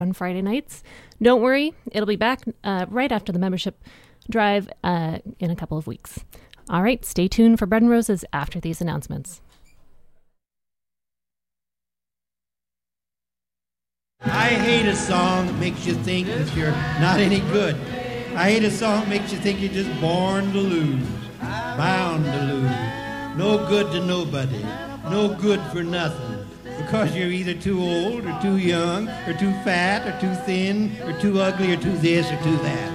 on Friday nights. Don't worry, it'll be back right after the membership drive in a couple of weeks. All right, stay tuned for Bread and Roses after these announcements. I hate a song that makes you think that you're not any good. I hate a song that makes you think you're just born to lose, bound to lose, no good to nobody, no good for nothing. Because you're either too old or too young or too fat or too thin or too ugly or too this or too that.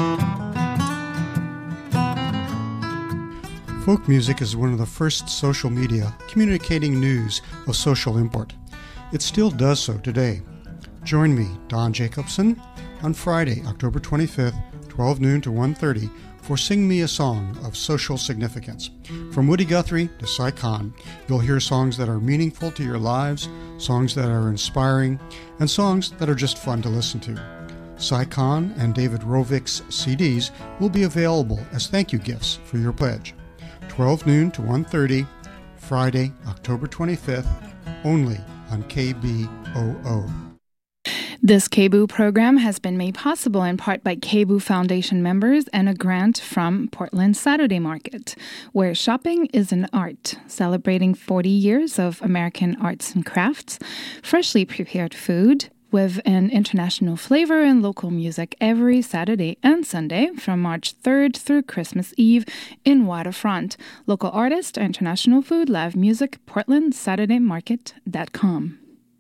Folk music is one of the first social media communicating news of social import. It still does so today. Join me, Don Jacobson, on Friday, October 25th, 12 noon to 1:30 for Sing Me a Song of Social Significance. From Woody Guthrie to Cy Khan, you'll hear songs that are meaningful to your lives, songs that are inspiring, and songs that are just fun to listen to. Cy Khan and David Rovick's CDs will be available as thank you gifts for your pledge. 12 noon to 1:30, Friday, October 25th, only on KBOO. This KBOO program has been made possible in part by KBOO Foundation members and a grant from Portland Saturday Market, where shopping is an art, celebrating 40 years of American arts and crafts, freshly prepared food, with an international flavor and local music every Saturday and Sunday from March 3rd through Christmas Eve in Waterfront. Local artists, international food, live music, PortlandSaturdayMarket.com.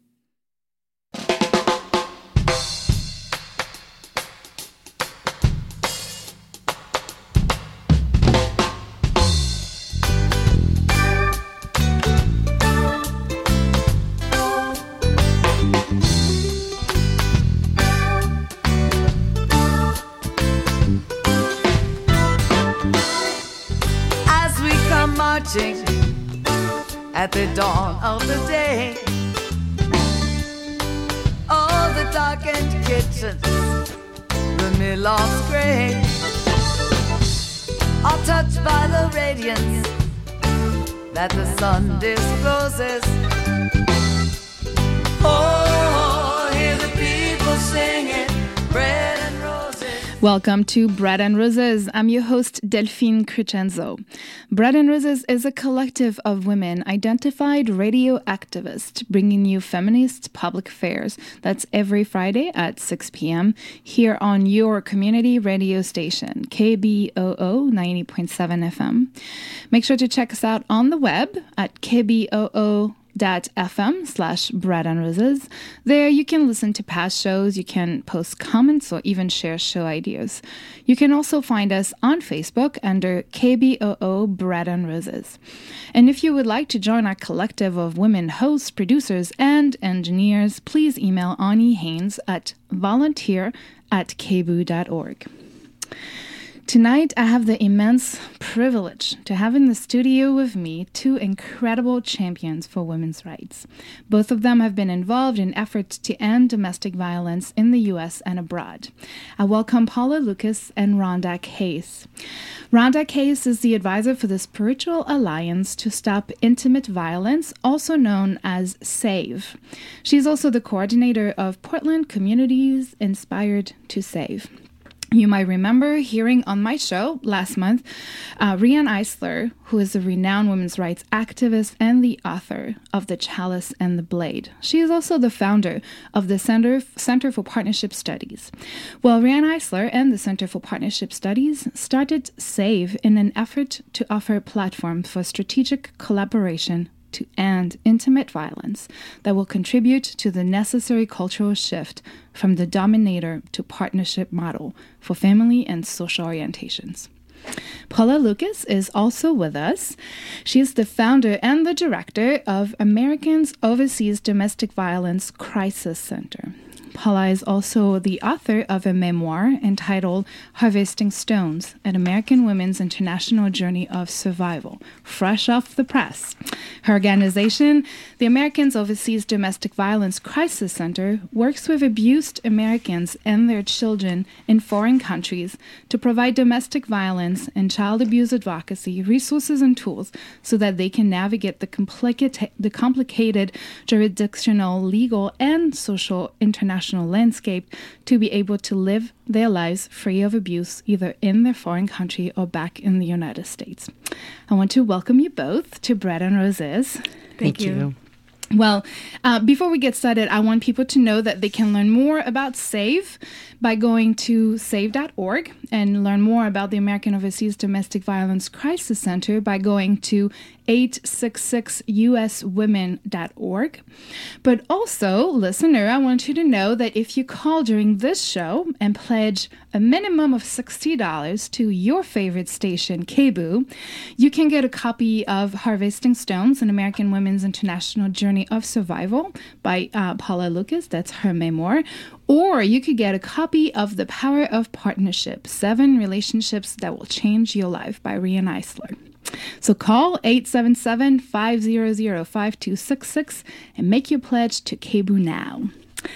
At the dawn of the day, all the darkened kitchens, the mill-loft's gray, are touched by the radiance that the sun discloses. Oh, hear the people singing bread and roses. Welcome to Bread and Roses. I'm your host, Delphine Crescenzo. Bread and Roses is a collective of women identified radio activists bringing you feminist public affairs. That's every Friday at 6 p.m. here on your community radio station, KBOO 90.7 FM. Make sure to check us out on the web at KBOO.FM/Bread and Roses. There you can listen to past shows, you can post comments or even share show ideas. You can also find us on Facebook under KBOO Bread and Roses. And if you would like to join our collective of women hosts, producers, and engineers, please email Ani Haynes at volunteer@kboo.org. Tonight, I have the immense privilege to have in the studio with me two incredible champions for women's rights. Both of them have been involved in efforts to end domestic violence in the U.S. and abroad. I welcome Paula Lucas and Rhonda Case. Rhonda Case is the advisor for the Spiritual Alliance to Stop Intimate Violence, also known as SAVE. She's also the coordinator of Portland Communities Inspired to Save. You might remember hearing on my show last month, Riane Eisler, who is a renowned women's rights activist and the author of The Chalice and the Blade. She is also the founder of the Center for Partnership Studies. Well, Riane Eisler and the Center for Partnership Studies started SAVE in an effort to offer a platform for strategic collaboration to end intimate violence that will contribute to the necessary cultural shift from the dominator to partnership model for family and social orientations. Paula Lucas is also with us. She is the founder and the director of Americans Overseas Domestic Violence Crisis Center. Paula is also the author of a memoir entitled Harvesting Stones, an American Women's International Journey of Survival, fresh off the press. Her organization, the Americans Overseas Domestic Violence Crisis Center, works with abused Americans and their children in foreign countries to provide domestic violence and child abuse advocacy resources and tools so that they can navigate the complicated jurisdictional, legal, and social international international landscape to be able to live their lives free of abuse, either in their foreign country or back in the United States. I want to welcome you both to Bread and Roses. Thank you. Well, before we get started, I want people to know that they can learn more about SAVE by going to save.org and learn more about the American Overseas Domestic Violence Crisis Center by going to 866uswomen.org. But also, listener, I want you to know that if you call during this show and pledge a minimum of $60 to your favorite station, KBOO, you can get a copy of Harvesting Stones, an American Women's International Journey of Survival by Paula Lucas. That's her memoir. Or you could get a copy of The Power of Partnership, 7 Relationships That Will Change Your Life by Riane Eisler. So call 877-500-5266 and make your pledge to KBOO now.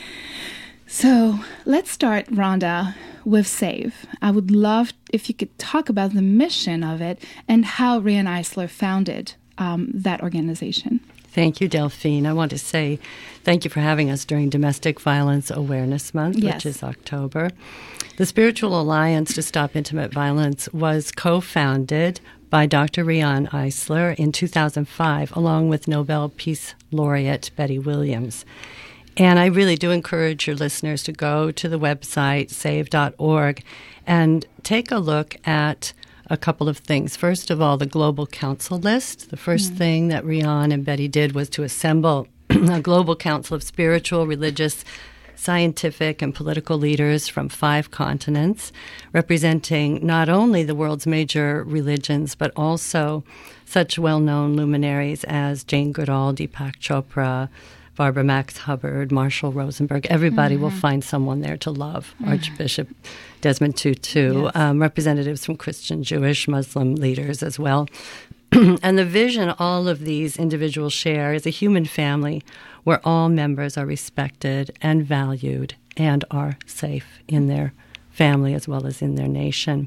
So let's start, Rhonda, with SAVE. I would love if you could talk about the mission of it and how Riane Eisler founded that organization. Thank you, Delphine. I want to say thank you for having us during Domestic Violence Awareness Month, which is October. The Spiritual Alliance to Stop Intimate Violence was co-founded by Dr. Riane Eisler in 2005, along with Nobel Peace Laureate Betty Williams. And I really do encourage your listeners to go to the website, save.org, and take a look at a couple of things. First of all, the Global Council list. The first thing that Riane and Betty did was to assemble a global council of spiritual, religious, scientific, and political leaders from 5 continents, representing not only the world's major religions, but also such well-known luminaries as Jane Goodall, Deepak Chopra, Barbara Max Hubbard, Marshall Rosenberg. Everybody will find someone there to love. Archbishop Desmond Tutu, representatives from Christian, Jewish, Muslim leaders as well. And the vision all of these individuals share is a human family where all members are respected and valued and are safe in their family as well as in their nation.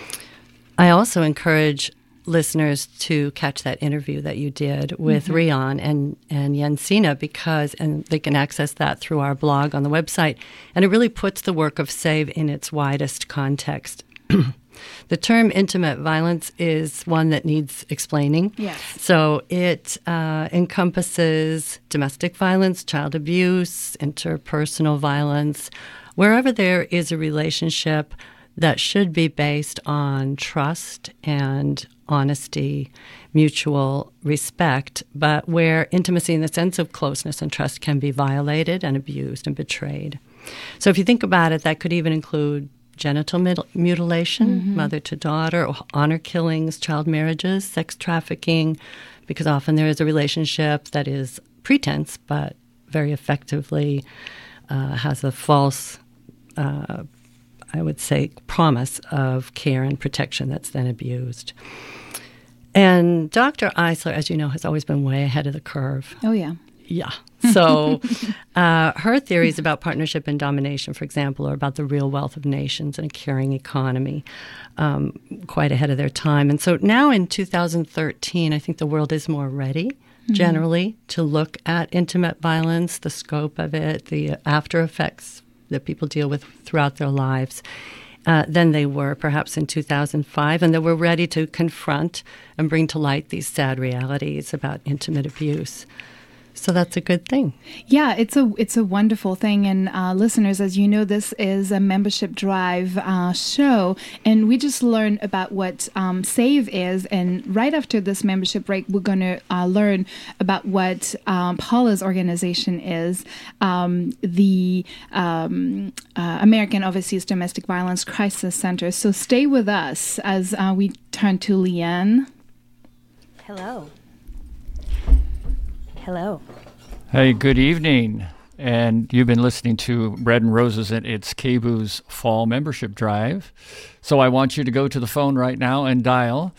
I also encourage listeners to catch that interview that you did with Riane and Jensina, and they can access that through our blog on the website. And it really puts the work of SAVE in its widest context. The term intimate violence is one that needs explaining. Yes. So it encompasses domestic violence, child abuse, interpersonal violence, wherever there is a relationship that should be based on trust and honesty, mutual respect, but where intimacy in the sense of closeness and trust can be violated and abused and betrayed. So if you think about it, that could even include genital mutilation, mother to daughter, honor killings, child marriages, sex trafficking, because often there is a relationship that is pretense, but very effectively has a false I would say, promise of care and protection that's then abused. And Dr. Eisler, as you know, has always been way ahead of the curve. Oh, yeah. Yeah. So her theories about partnership and domination, for example, are about the real wealth of nations and a caring economy, quite ahead of their time. And so now in 2013, I think the world is more ready, generally, to look at intimate violence, the scope of it, the after effects that people deal with throughout their lives than they were perhaps in 2005, and that we're ready to confront and bring to light these sad realities about intimate abuse. So that's a good thing. Yeah, it's a wonderful thing. And listeners, as you know, this is a membership drive show, and we just learned about what SAVE is. And right after this membership break, we're going to learn about what Paula's organization is, the American Overseas Domestic Violence Crisis Center. So stay with us as we turn to Leanne. Hello. Hello. Hey, good evening. And you've been listening to Bread and Roses, and it's KBOO's Fall Membership Drive. So I want you to go to the phone right now and dial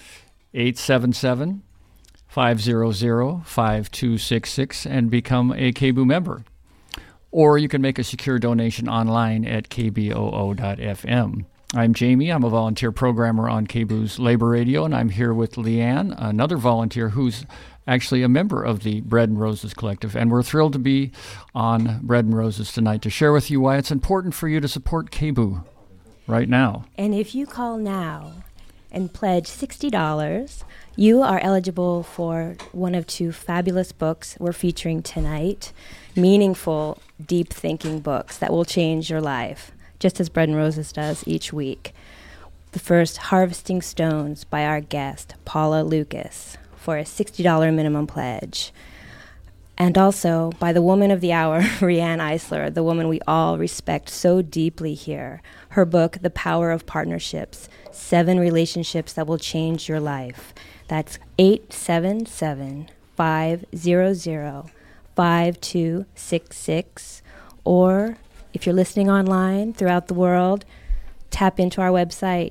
877-500-5266 and become a KBOO member. Or you can make a secure donation online at kboo.fm. I'm Jamie. I'm a volunteer programmer on KBOO's Labor Radio, and I'm here with Leanne, another volunteer who's actually a member of the Bread and Roses Collective. And we're thrilled to be on Bread and Roses tonight to share with you why it's important for you to support KBOO right now. And if you call now and pledge $60, you are eligible for one of two fabulous books we're featuring tonight, meaningful, deep-thinking books that will change your life, just as Bread and Roses does each week. The first, Harvesting Stones, by our guest, Paula Lucas, for a $60 minimum pledge. And also by the woman of the hour, Riane Eisler, the woman we all respect so deeply here. Her book, The Power of Partnerships, 7 Relationships That Will Change Your Life. That's 877-500-5266. Or if you're listening online throughout the world, tap into our website,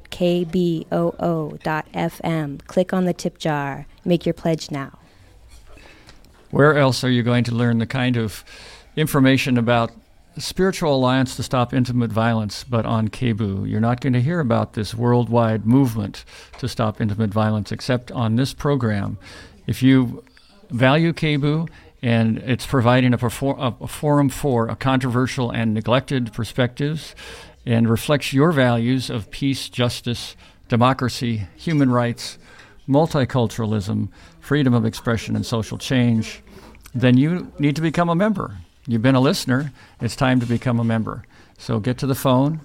kboo.fm. Click on the tip jar. Make your pledge now. Where else are you going to learn the kind of information about Spiritual Alliance to Stop Intimate Violence but on KBOO? You're not going to hear about this worldwide movement to stop intimate violence except on this program. If you value KBOO and it's providing a forum for a controversial and neglected perspectives and reflects your values of peace, justice, democracy, human rights, multiculturalism, freedom of expression, and social change, then you need to become a member. You've been a listener. It's time to become a member. So get to the phone,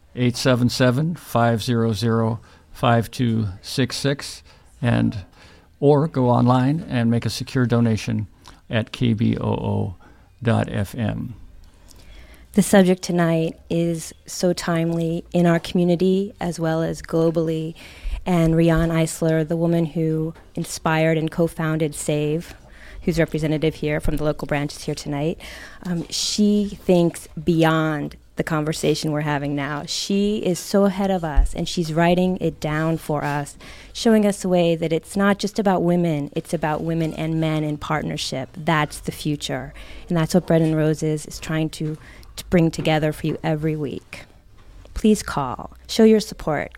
877-500-5266, or go online and make a secure donation at kboo.fm. The subject tonight is so timely in our community as well as globally. And Riane Eisler, the woman who inspired and co-founded SAVE, who's representative here from the local branches here tonight, she thinks beyond the conversation we're having now. She is so ahead of us, and she's writing it down for us, showing us a way that it's not just about women, it's about women and men in partnership. That's the future. And that's what Bread and Roses is trying to bring together for you every week. Please call. Show your support.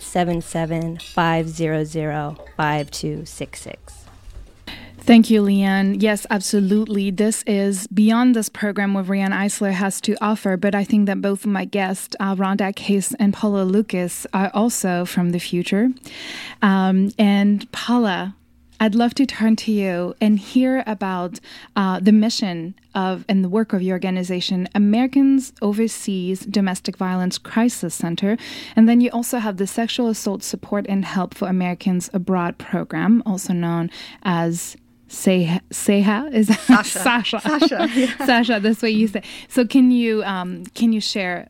877-500-5266. Thank you, Leanne. Yes, absolutely. This is beyond this program what Riane Eisler has to offer, but I think that both of my guests, Rhonda Case and Paula Lucas, are also from the future. And Paula, I'd love to turn to you and hear about the mission of and the work of your organization, Americans Overseas Domestic Violence Crisis Center. And then you also have the Sexual Assault Support and Help for Americans Abroad program, also known as Seha? Is that Sasha? Sasha, yeah. Sasha, that's what you say. So can you share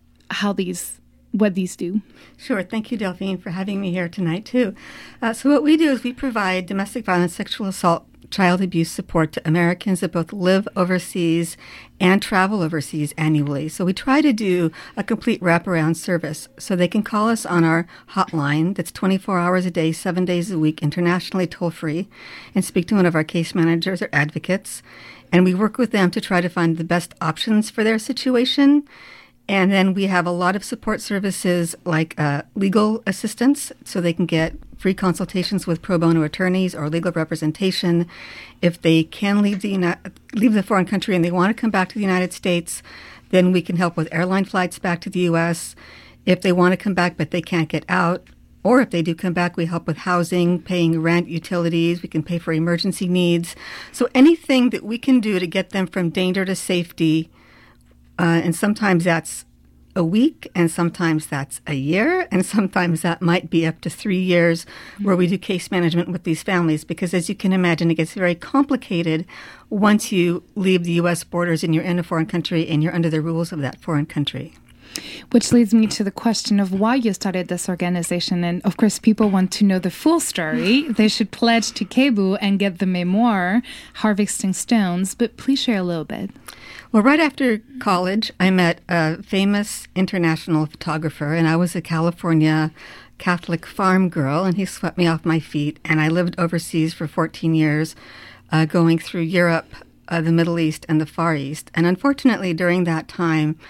what these do? Sure. Thank you, Delphine, for having me here tonight, too. So what we do is we provide domestic violence, sexual assault, child abuse support to Americans that both live overseas and travel overseas annually. So we try to do a complete wraparound service. So they can call us on our hotline that's 24 hours a day, 7 days a week, internationally toll-free, and speak to one of our case managers or advocates. And we work with them to try to find the best options for their situation. And then we have a lot of support services like legal assistance, so they can get free consultations with pro bono attorneys or legal representation. If they can leave the foreign country and they want to come back to the United States, then we can help with airline flights back to the U.S. If they want to come back but they can't get out, or if they do come back, we help with housing, paying rent, utilities. We can pay for emergency needs. So anything that we can do to get them from danger to safety. And sometimes that's a week, and sometimes that's a year, and sometimes that might be up to 3 years where we do case management with these families. Because as you can imagine, it gets very complicated once you leave the U.S. borders and you're in a foreign country and you're under the rules of that foreign country. Which leads me to the question of why you started this organization. And of course, people want to know the full story. They should pledge to KBOO and get the memoir, Harvesting Stones. But please share a little bit. Well, right after college, I met a famous international photographer, and I was a California Catholic farm girl, and he swept me off my feet. And I lived overseas for 14 years, going through Europe, the Middle East, and the Far East. And unfortunately, during that time,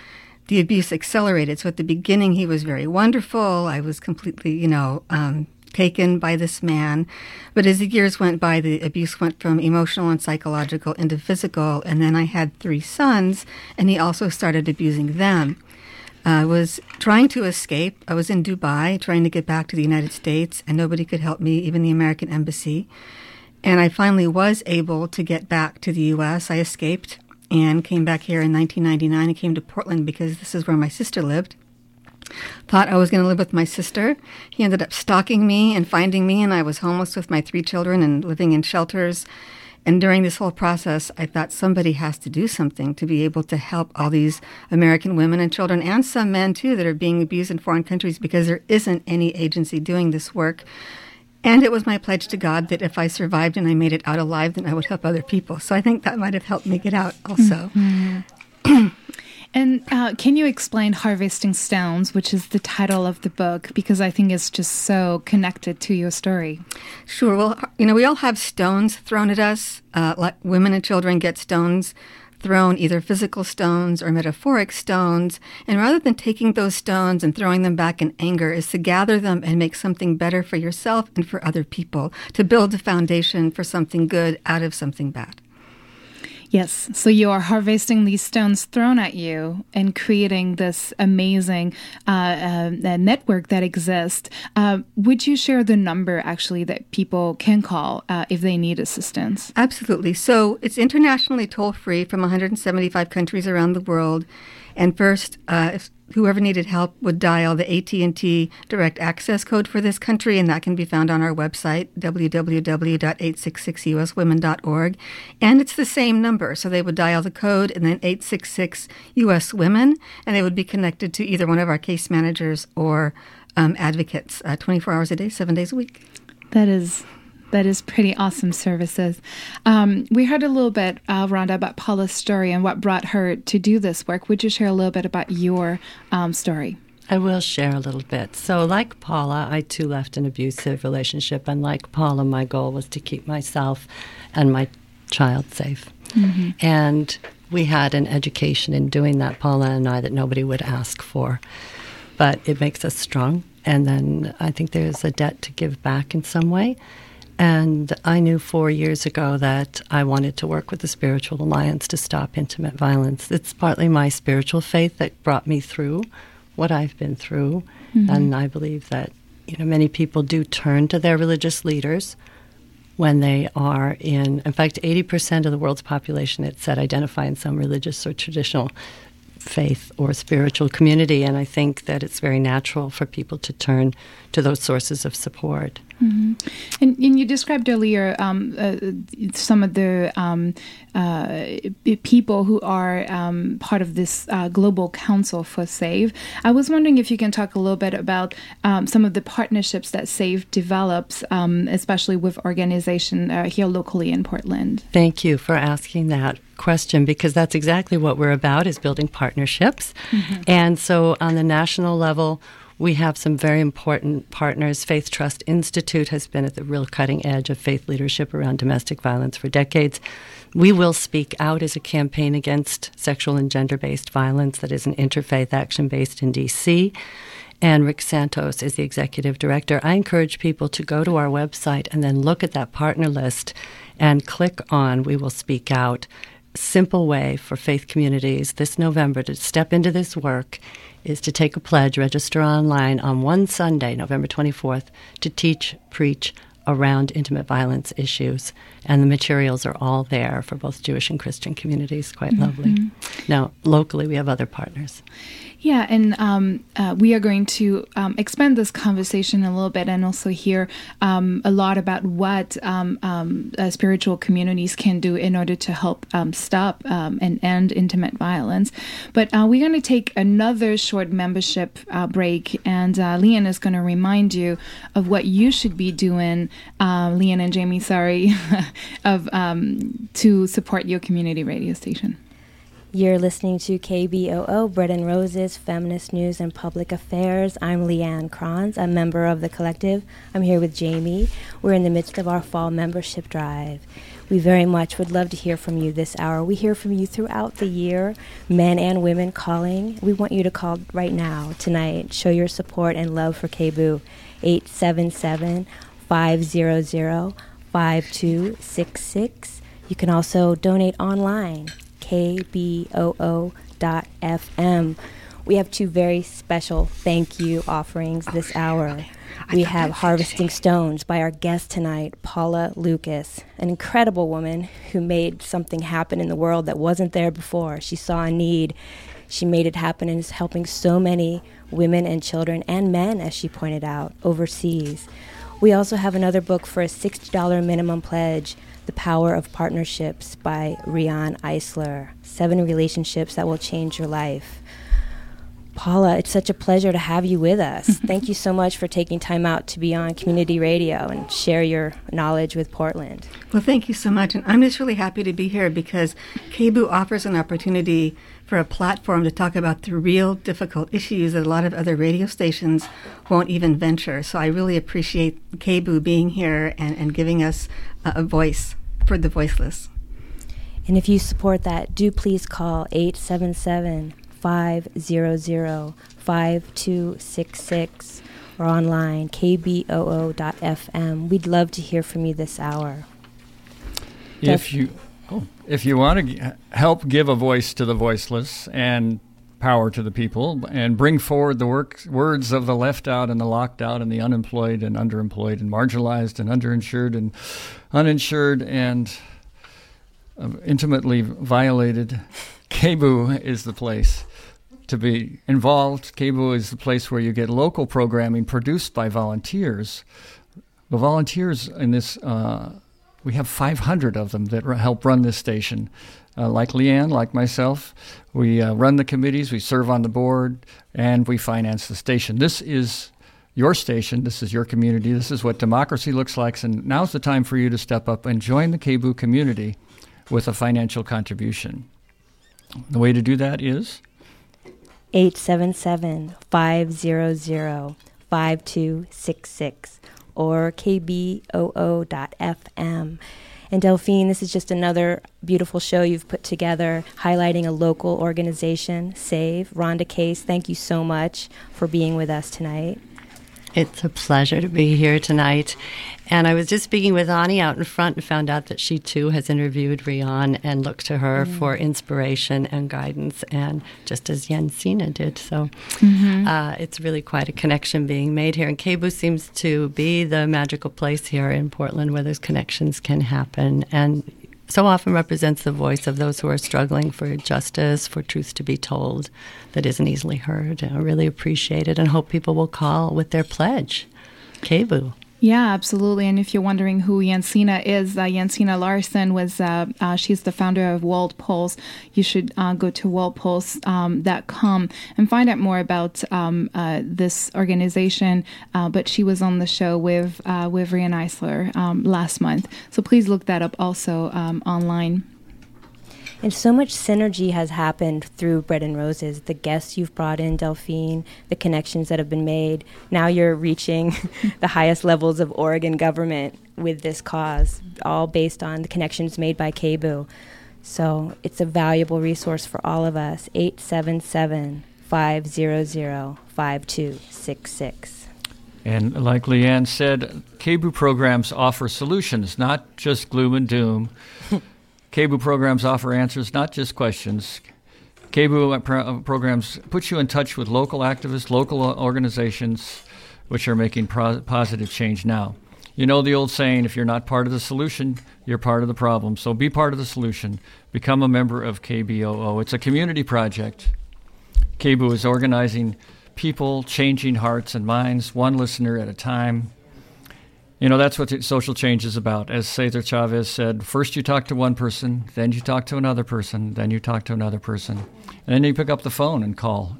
the abuse accelerated. So at the beginning, he was very wonderful. I was completely, taken by this man. But as the years went by, the abuse went from emotional and psychological into physical. And then I had 3 sons, and he also started abusing them. I was trying to escape. I was in Dubai trying to get back to the United States, and nobody could help me, even the American embassy. And I finally was able to get back to the U.S. I escaped and came back here in 1999 and came to Portland because this is where my sister lived. Thought I was going to live with my sister. He ended up stalking me and finding me, and I was homeless with my 3 children and living in shelters. And during this whole process, I thought somebody has to do something to be able to help all these American women and children, and some men too, that are being abused in foreign countries, because there isn't any agency doing this work. And it was my pledge to God that if I survived and I made it out alive, then I would help other people. So I think that might have helped me get out also. Mm-hmm. And can you explain Harvesting Stones, which is the title of the book, because I think it's just so connected to your story? Sure. Well, we all have stones thrown at us. Like women and children get stones thrown, either physical stones or metaphoric stones. And rather than taking those stones and throwing them back in anger, is to gather them and make something better for yourself and for other people, to build a foundation for something good out of something bad. Yes, so you are harvesting these stones thrown at you and creating this amazing network that exists. Would you share the number, actually, that people can call if they need assistance? Absolutely. So it's internationally toll-free from 175 countries around the world. And first, if whoever needed help would dial the AT&T Direct Access code for this country, and that can be found on our website, www.866uswomen.org. And it's the same number, so they would dial the code and then 866-US-WOMEN, and they would be connected to either one of our case managers or advocates 24 hours a day, 7 days a week. That is pretty awesome services. We heard a little bit, Rhonda, about Paula's story and what brought her to do this work. Would you share a little bit about your story? I will share a little bit. So like Paula, I too left an abusive relationship. And like Paula, my goal was to keep myself and my child safe. Mm-hmm. And we had an education in doing that, Paula and I, that nobody would ask for. But it makes us strong. And then I think there's a debt to give back in some way. And I knew 4 years ago that I wanted to work with the Spiritual Alliance to stop intimate violence. It's partly my spiritual faith that brought me through what I've been through. Mm-hmm. And I believe that, many people do turn to their religious leaders when they are in fact, 80% of the world's population, it said, identify in some religious or traditional faith or spiritual community. And I think that it's very natural for people to turn to those sources of support. Mm-hmm. And you described earlier some of the people who are part of this Global Council for SAVE. I was wondering if you can talk a little bit about some of the partnerships that SAVE develops, especially with organizations here locally in Portland. Thank you for asking that question, because that's exactly what we're about, is building partnerships. Mm-hmm. And so on the national level, we have some very important partners. Faith Trust Institute has been at the real cutting edge of faith leadership around domestic violence for decades. We Will Speak Out is a campaign against sexual and gender-based violence that is an interfaith action based in D.C., and Rick Santos is the executive director. I encourage people to go to our website and then look at that partner list and click on We Will Speak Out. Simple way for faith communities this November to step into this work is to take a pledge, register online on one Sunday, November 24th, to teach, preach around intimate violence issues. And the materials are all there for both Jewish and Christian communities. Quite lovely. Now, locally, we have other partners. Yeah, and we are going to expand this conversation a little bit and also hear a lot about what spiritual communities can do in order to help stop and end intimate violence. But we're going to take another short membership break, and Leanne is going to remind you of what you should be doing, Leanne and Jamie, sorry, to support your community radio station. You're listening to KBOO, Bread and Roses, Feminist News and Public Affairs. I'm Leanne Kranz, a member of the collective. I'm here with Jamie. We're in the midst of our fall membership drive. We very much would love to hear from you this hour. We hear from you throughout the year, men and women calling. We want you to call right now, tonight. Show your support and love for KBOO. 877-500-5266. You can also donate online, kboo.fm. We have two very special thank you offerings this hour. We have Harvesting Stones by our guest tonight, Paula Lucas, an incredible woman who made something happen in the world that wasn't there before. She saw a need. She made it happen and is helping so many women and children and men, as she pointed out, overseas. We also have another book for a $60 minimum pledge, The Power of Partnerships by Rian Eisler, 7 relationships that will change your life. Paula, it's such a pleasure to have you with us. Thank you so much for taking time out to be on community radio and share your knowledge with Portland. Well, thank you so much. And I'm just really happy to be here because KBOO offers an opportunity for a platform to talk about the real difficult issues that a lot of other radio stations won't even venture. So I really appreciate KBOO being here and giving us a voice for the voiceless. And if you support that, do please call 877-500-5266 or online, kboo.fm. We'd love to hear from you this hour. If you want to help give a voice to the voiceless and power to the people and bring forward the words of the left out and the locked out and the unemployed and underemployed and marginalized and underinsured and uninsured and intimately violated, KBOO is the place to be involved. KBOO is the place where you get local programming produced by volunteers. The volunteers in this, we have 500 of them that help run this station. Like Leanne, like myself, we run the committees, we serve on the board, and we finance the station. This is your station, this is your community, this is what democracy looks like, and now's the time for you to step up and join the KBOO community with a financial contribution. The way to do that is 877-500-5266 or kboo.fm. And Delphine, this is just another beautiful show you've put together, highlighting a local organization, SAVE. Rhonda Case, thank you so much for being with us tonight. It's a pleasure to be here tonight. And I was just speaking with Ani out in front and found out that she too has interviewed Rian and looked to her for inspiration and guidance, and just as Jensina did. So it's really quite a connection being made here. And KBOO seems to be the magical place here in Portland where those connections can happen, and so often represents the voice of those who are struggling for justice, for truth to be told that isn't easily heard. And I really appreciate it and hope people will call with their pledge. KBOO. Yeah, absolutely. And if you're wondering who Jensina is, Jensina Larson was, she's the founder of World Pulse. You should go to worldpulse.com and find out more about this organization. But she was on the show with Rian Eisler last month. So please look that up also online. And so much synergy has happened through Bread and Roses. The guests you've brought in, Delphine, the connections that have been made. Now you're reaching the highest levels of Oregon government with this cause, all based on the connections made by KBOO. So it's a valuable resource for all of us. 877-500-5266. And like Leanne said, KBOO programs offer solutions, not just gloom and doom. KBOO programs offer answers, not just questions. KBOO programs put you in touch with local activists, local organizations, which are making positive change now. You know the old saying, if you're not part of the solution, you're part of the problem. So be part of the solution. Become a member of KBOO. It's a community project. KBOO is organizing people, changing hearts and minds, one listener at a time. You know, that's what social change is about. As Cesar Chavez said, first you talk to one person, then you talk to another person, then you talk to another person. And then you pick up the phone and call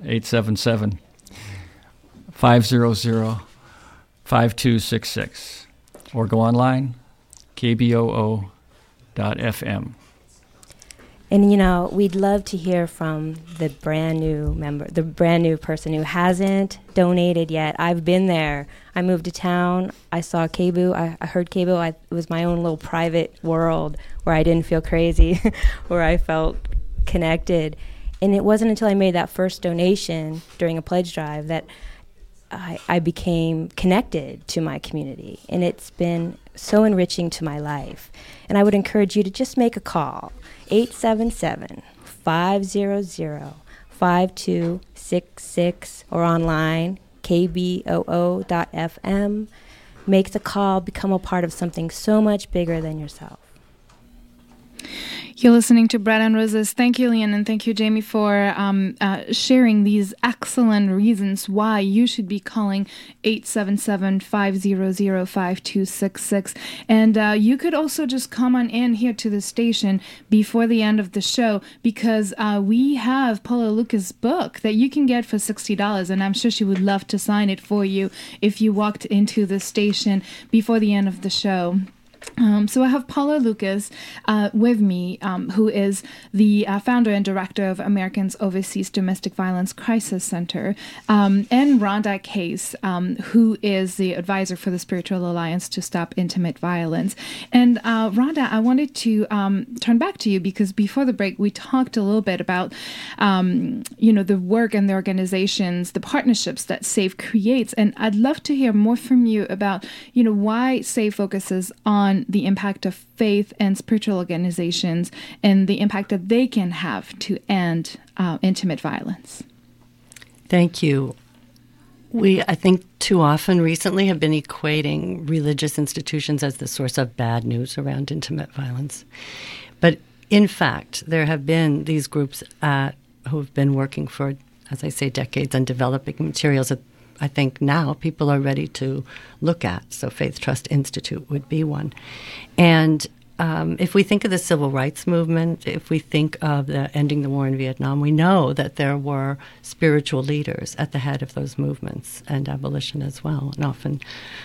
877-500-5266. Or go online, kboo.fm. And, we'd love to hear from the brand new person who hasn't donated yet. I've been there. I moved to town. I saw KBOO. I heard KBOO. It was my own little private world where I didn't feel crazy, where I felt connected. And it wasn't until I made that first donation during a pledge drive that I became connected to my community. And it's been so enriching to my life. And I would encourage you to just make a call, 877-500-5266, or online, kboo.fm. Make the call, become a part of something so much bigger than yourself. You're listening to Bread and Roses. Thank you, Leanne, and thank you, Jamie, for sharing these excellent reasons why you should be calling 877-500-5266. And you could also just come on in here to the station before the end of the show, because we have Paula Lucas' book that you can get for $60, and I'm sure she would love to sign it for you if you walked into the station before the end of the show. So I have Paula Lucas with me, who is the founder and director of Americans Overseas Domestic Violence Crisis Center, and Rhonda Case, who is the advisor for the Spiritual Alliance to Stop Intimate Violence. And Rhonda, I wanted to turn back to you because before the break we talked a little bit about the work and the organizations, the partnerships that SAVE creates, and I'd love to hear more from you about why SAVE focuses on the impact of faith and spiritual organizations and the impact that they can have to end intimate violence. Thank you. We, I think, too often recently have been equating religious institutions as the source of bad news around intimate violence. But in fact, there have been these groups who have been working for, as I say, decades on developing materials that I think now people are ready to look at. So Faith Trust Institute would be one. And if we think of the civil rights movement, if we think of the ending the war in Vietnam, we know that there were spiritual leaders at the head of those movements, and abolition as well, and often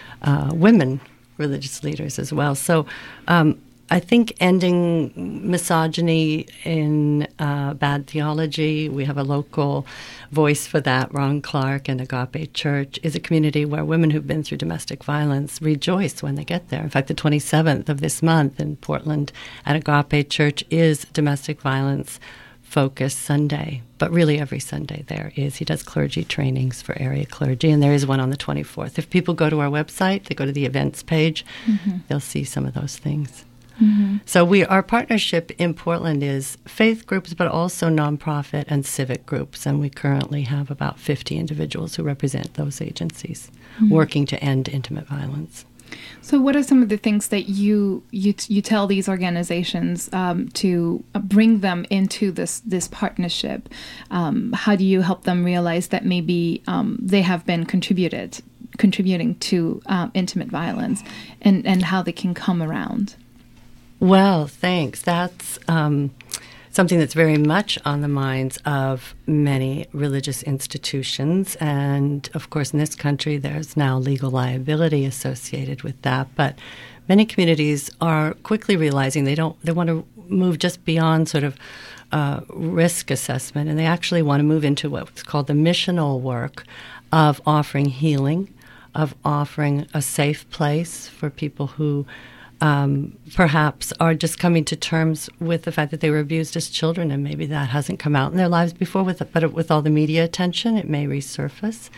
women religious leaders as well. So I think ending misogyny in bad theology, we have a local voice for that, Ron Clark and Agape Church, is a community where women who've been through domestic violence rejoice when they get there. In fact, the 27th of this month in Portland at Agape Church is Domestic Violence Focus Sunday, but really every Sunday there is. He does clergy trainings for area clergy, and there is one on the 24th. If people go to our website, they go to the events page, they'll see some of those things. So our partnership in Portland is faith groups, but also nonprofit and civic groups, and we currently have about 50 individuals who represent those agencies working to end intimate violence. So what are some of the things that you tell these organizations to bring them into this partnership? How do you help them realize that maybe they have been contributing to intimate violence and how they can come around? Well, thanks. That's something that's very much on the minds of many religious institutions. And, of course, in this country, there's now legal liability associated with that. But many communities are quickly realizing they want to move just beyond sort of risk assessment, and they actually want to move into what's called the missional work of offering healing, of offering a safe place for people who perhaps are just coming to terms with the fact that they were abused as children, and maybe that hasn't come out in their lives before. But with all the media attention, it may resurface.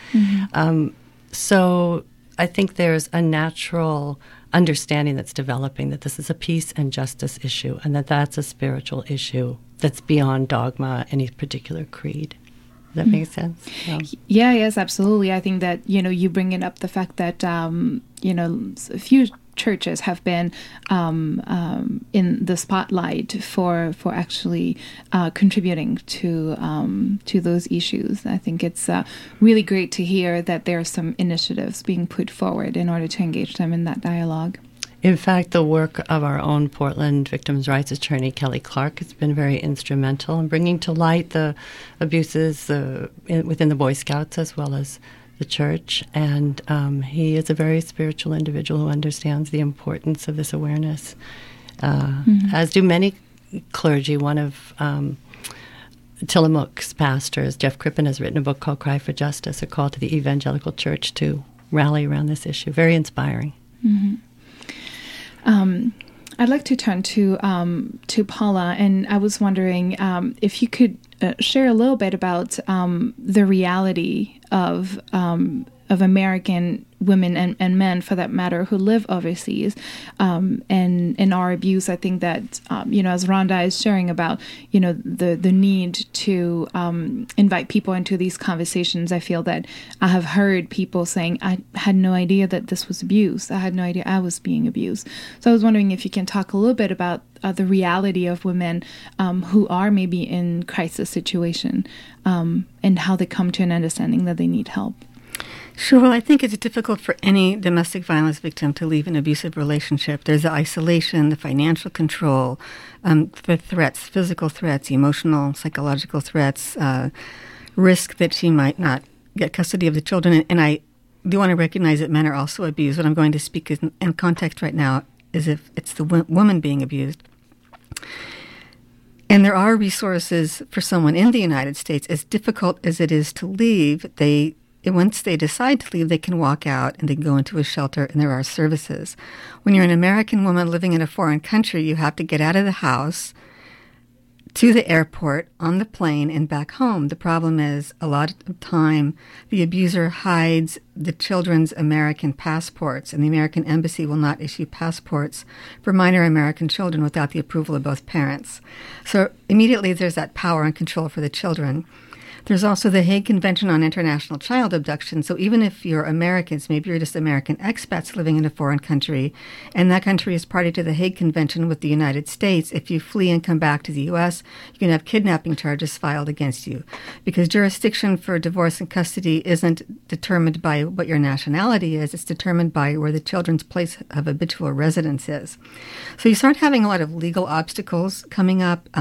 So I think there's a natural understanding that's developing that this is a peace and justice issue, and that's a spiritual issue that's beyond dogma, any particular creed. Does that make sense? Yeah, yes, absolutely. I think that, you bringing up the fact that, a few churches have been in the spotlight for actually contributing to those issues. I think it's really great to hear that there are some initiatives being put forward in order to engage them in that dialogue. In fact, the work of our own Portland victims' rights attorney, Kelly Clark, has been very instrumental in bringing to light the abuses within the Boy Scouts as well as the church. And he is a very spiritual individual who understands the importance of this awareness, as do many clergy. One of Tillamook's pastors, Jeff Crippen, has written a book called Cry for Justice, a call to the evangelical church to rally around this issue. Very inspiring. Mm-hmm. I'd like to turn to Paula, and I was wondering if you could share a little bit about the reality of American women and men, for that matter, who live overseas, and our abuse. I think that as Rhonda is sharing about the need to invite people into these conversations, I feel that I have heard people saying, I had no idea that this was abuse. I had no idea I was being abused. So I was wondering if you can talk a little bit about the reality of women who are maybe in crisis situation, and how they come to an understanding that they need help. Sure. Well, I think it's difficult for any domestic violence victim to leave an abusive relationship. There's the isolation, the financial control, the threats, physical threats, emotional, psychological threats, risk that she might not get custody of the children. And I do want to recognize that men are also abused. What I'm going to speak in context right now is if it's the woman being abused. And there are resources for someone in the United States. As difficult as it is to leave, once they decide to leave, they can walk out and they can go into a shelter, and there are services. When you're an American woman living in a foreign country, you have to get out of the house to the airport, on the plane, and back home. The problem is, a lot of time, the abuser hides the children's American passports, and the American embassy will not issue passports for minor American children without the approval of both parents. So immediately there's that power and control for the children. There's also the Hague Convention on International Child Abduction. So even if you're Americans, maybe you're just American expats living in a foreign country, and that country is party to the Hague Convention with the United States, if you flee and come back to the U.S., you can have kidnapping charges filed against you. Because jurisdiction for divorce and custody isn't determined by what your nationality is. It's determined by where the children's place of habitual residence is. So you start having a lot of legal obstacles coming up,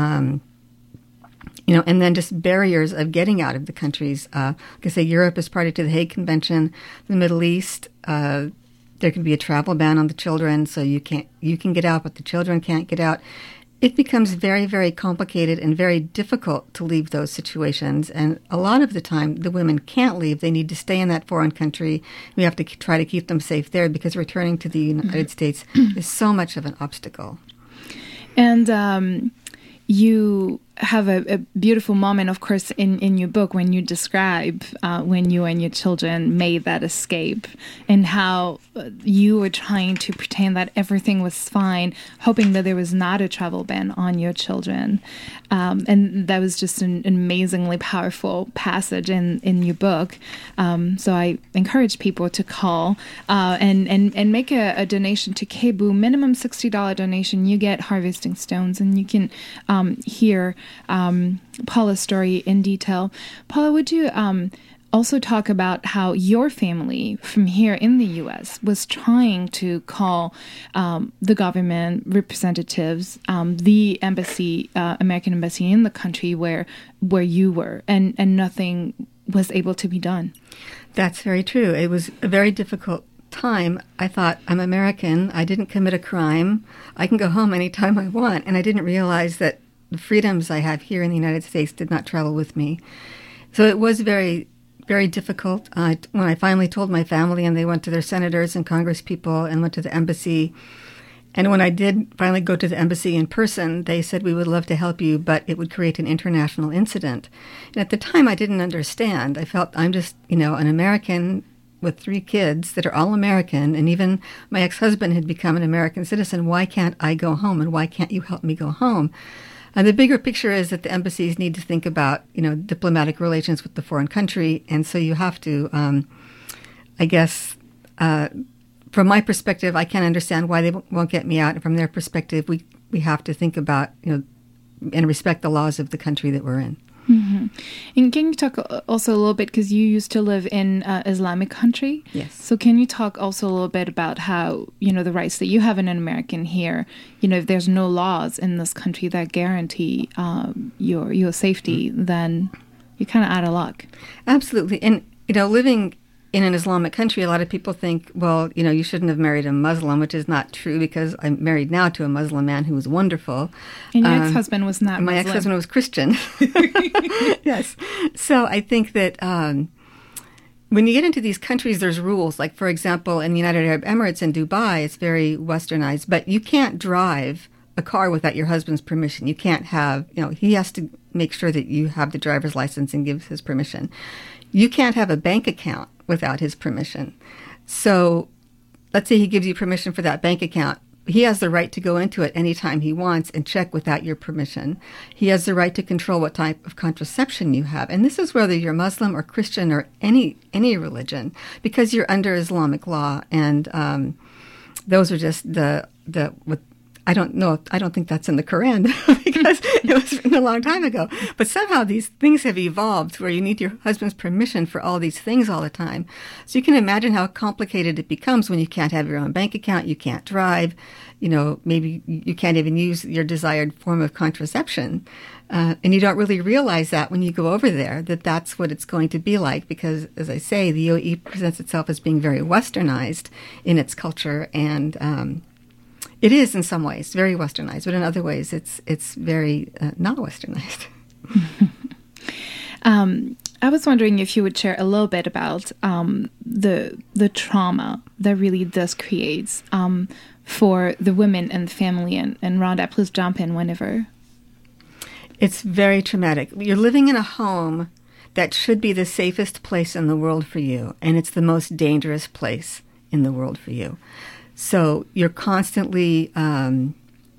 and then just barriers of getting out of the countries. Like I say, Europe is party to the Hague Convention. The Middle East, there can be a travel ban on the children, so you can get out, but the children can't get out. It becomes very, very complicated and very difficult to leave those situations. And a lot of the time, the women can't leave. They need to stay in that foreign country. We have to try to keep them safe there because returning to the United States is so much of an obstacle. And you have a beautiful moment, of course, in your book when you describe when you and your children made that escape and how you were trying to pretend that everything was fine, hoping that there was not a travel ban on your children. And that was just an amazingly powerful passage in your book. So I encourage people to call and make a donation to KBOO, minimum $60 donation. You get Harvesting Stones, and you can hear Paula's story in detail. Paula, would you also talk about how your family from here in the U.S. was trying to call the government representatives, the embassy, American embassy in the country where you were, and nothing was able to be done? That's very true. It was a very difficult time. I thought, I'm American. I didn't commit a crime. I can go home anytime I want. And I didn't realize that the freedoms I have here in the United States did not travel with me. So it was very, very difficult. When I finally told my family, and they went to their senators and congresspeople and went to the embassy, and when I did finally go to the embassy in person, they said, we would love to help you, but it would create an international incident. And at the time, I didn't understand. I felt I'm just, an American with 3 kids that are all American, and even my ex-husband had become an American citizen. Why can't I go home, and why can't you help me go home? And the bigger picture is that the embassies need to think about, diplomatic relations with the foreign country. And so you have to, from my perspective, I can't understand why they won't get me out. And from their perspective, we have to think about, and respect the laws of the country that we're in. Mm-hmm. And can you talk also a little bit, because you used to live in Islamic country? Yes. So can you talk also a little bit about how, the rights that you have in an American here, if there's no laws in this country that guarantee your safety, then you're kind of out of luck. Absolutely. And, living in an Islamic country, a lot of people think, well, you shouldn't have married a Muslim, which is not true because I'm married now to a Muslim man who was wonderful. And your ex-husband was not My Muslim. ex-husband was Christian. Yes. So I think that when you get into these countries, there's rules. Like, for example, in the United Arab Emirates in Dubai, it's very westernized, but you can't drive a car without your husband's permission. You can't have, he has to make sure that you have the driver's license and gives his permission. You can't have a bank account without his permission. So let's say he gives you permission for that bank account. He has the right to go into it anytime he wants and check without your permission. He has the right to control what type of contraception you have. And this is whether you're Muslim or Christian or any religion, because you're under Islamic law. And those are just I don't think that's in the Quran because it was written a long time ago. But somehow these things have evolved where you need your husband's permission for all these things all the time. So you can imagine how complicated it becomes when you can't have your own bank account, you can't drive, maybe you can't even use your desired form of contraception. And you don't really realize that when you go over there, that that's what it's going to be like because, as I say, the UAE presents itself as being very westernized in its culture and it is in some ways very westernized, but in other ways it's very not westernized. I was wondering if you would share a little bit about the trauma that really this creates for the women and the family. And Rhonda, please jump in whenever. It's very traumatic. You're living in a home that should be the safest place in the world for you, and it's the most dangerous place in the world for you. So you're constantly running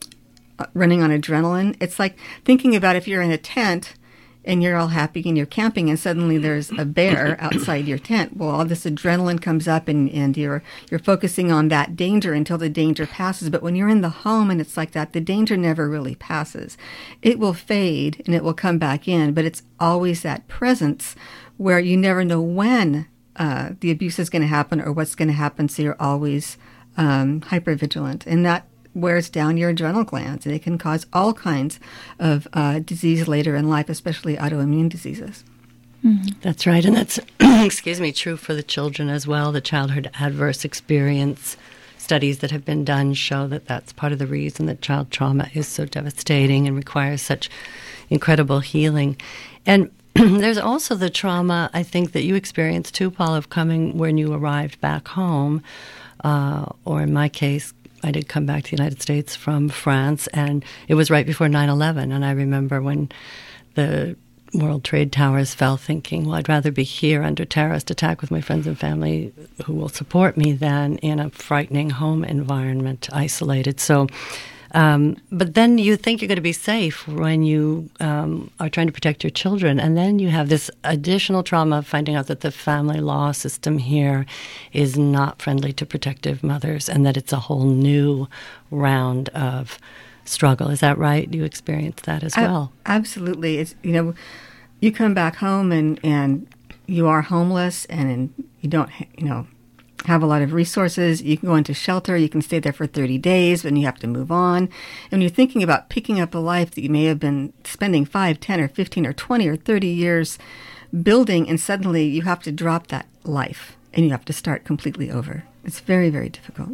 on adrenaline. It's like thinking about if you're in a tent and you're all happy and you're camping and suddenly there's a bear outside your tent. Well, all this adrenaline comes up and you're focusing on that danger until the danger passes. But when you're in the home and it's like that, the danger never really passes. It will fade and it will come back in, but it's always that presence where you never know when the abuse is going to happen or what's going to happen. So you're always hypervigilant, and that wears down your adrenal glands, and it can cause all kinds of disease later in life, especially autoimmune diseases. Mm-hmm. That's right, and that's true for the children as well. The childhood adverse experience studies that have been done show that that's part of the reason that child trauma is so devastating and requires such incredible healing. And there's also the trauma, I think, that you experienced too, Paul, of coming when you arrived back home. Or in my case, I did come back to the United States from France, and it was right before 9/11. And I remember when the World Trade Towers fell, thinking, well, I'd rather be here under terrorist attack with my friends and family who will support me than in a frightening home environment, isolated. So, but then you think you're going to be safe when you are trying to protect your children. And then you have this additional trauma of finding out that the family law system here is not friendly to protective mothers and that it's a whole new round of struggle. Is that right? You experienced that as well? Absolutely. It's, you come back home and you are homeless and you don't, have a lot of resources. You can go into shelter. You can stay there for 30 days, and you have to move on. And when you're thinking about picking up a life that you may have been spending 5, 10, or 15, or 20, or 30 years building, and suddenly you have to drop that life, and you have to start completely over. It's very, very difficult.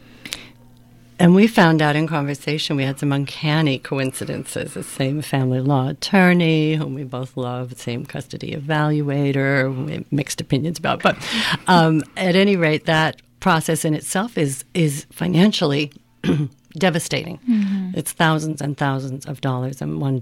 And we found out in conversation we had some uncanny coincidences. The same family law attorney, whom we both love, the same custody evaluator, we have mixed opinions about. But at any rate, that process in itself is financially devastating. Mm-hmm. It's thousands and thousands of dollars, and one